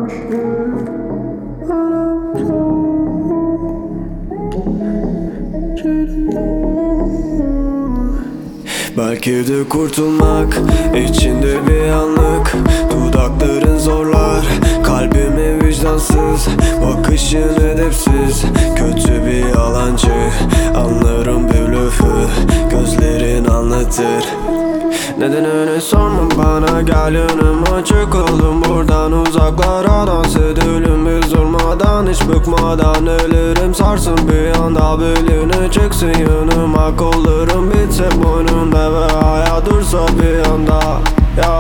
Belki de kurtulmak içinde bir anlık. Dudakların zorlar kalbimi vicdansız. Bakışın edepsiz, kötü bir yalancı. Anlarım bir blöfü, gözlerin anlatır. Nedenini sorma bana, gel yanıma açık oğlum. Buradan uzaklara dans edelim biz durmadan, hiç bıkmadan. Ellerim sarsın bir anda, beline çıksın yanıma. Kollarım bitse boynunda ve hayat dursa bir anda, ya.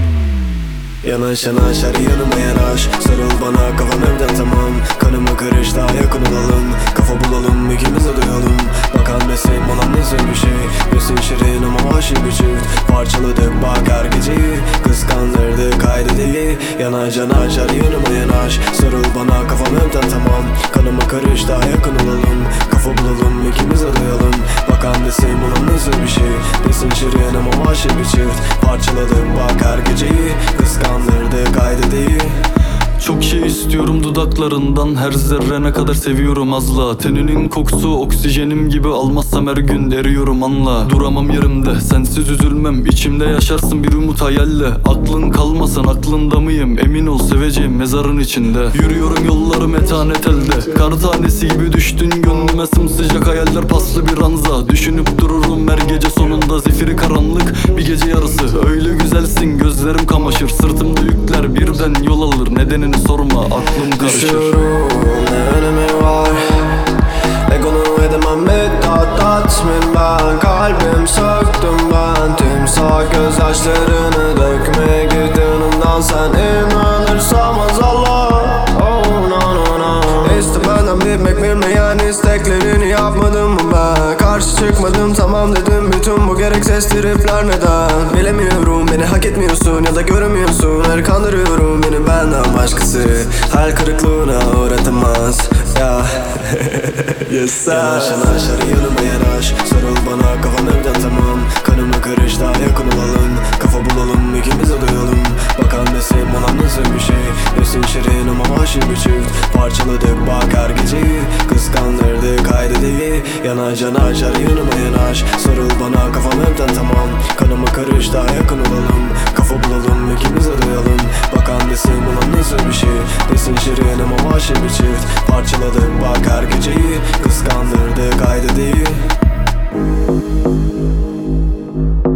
Yanaş yanaş her yanıma yanaş, sarıl bana kafam evden tamam. Kanımı karış daha yakın olalım, kafa bulalım ikimiz de duyalım. Bakan desin olan nasıl bir şey, besin şirin ama aşık bir çift. Parçaladık bak her geceyi, kıskandırdık haydi değil. Yanaş yanaş her yanıma yanaş, sarıl bana kafam evden tamam. Kanımı karış daha yakın olalım, kafa bulalım ikimiz de duyalım. Bakan desin olan nasıl bir şey, besin şirin ama aşık bir çift. Parçaladık bak her geceyi, kıskandırdık haydi değil. Çok şey istiyorum dudaklarından, her zerrene kadar seviyorum azla. Teninin kokusu oksijenim gibi, almazsam her gün eriyorum anla. Duramam yerimde, sensiz üzülmem, içimde yaşarsın bir umut hayalle. Aklın kalmasın, aklında mıyım, emin ol seveceğim mezarın içinde. Yürüyorum yolları metanet elde, kar tanesi gibi düştün gönlüme sımsıcak hayaller, paslı bir ranza. Düşünüp dururum her gece sonunda, zifiri karanlık bir gece yarısı. Öyle güzelsin gözlerim kamaşır, sırtımda yükler birden yol alır. Nedenini sorma, aklım karışır. Düşüyorum, ne önemi var? Egonu edemem bir tatmin ben. Kalbim söktüm ben, timsah gözyaşlarını dökmeye git yanımdan. Sen inanırsam azallah, oh no no no. İşte benden bitmek bilmeyen isteklerini yapmadım mı ben? Karşı çıkmadım tamam dedim, bütün bu gereksiz tripler neden? Bilemiyorum, beni hak etmiyorsun ya da göremiyorsun. Her kandırıyorum beni benden başkası, hayal kırıklığına uğratamaz, ya. Yes sir. Yanaş yanaş her yanıma yanaş, sarıl bana kafam evden tamam. Kanımı karış daha yakın olalım, kafa bulalım ikimiz de duyalım. Bakan desin bana nasıl bir şey, besin şirin ama aşık bir çift. Parçaladık bak her geceyi, kıskandırdık haydi değil. Yanaş yanaş her yanıma yanaş, sarıl bana kafam evden tamam. Kanımı karış daha yakın olalım, kafa bulalım ikimiz de duyalım. Bakan desin bana nasıl bir şey, besin şirin ama aşık bir çift. Parçaladık bak her geceyi, kıskandırdık haydi değil.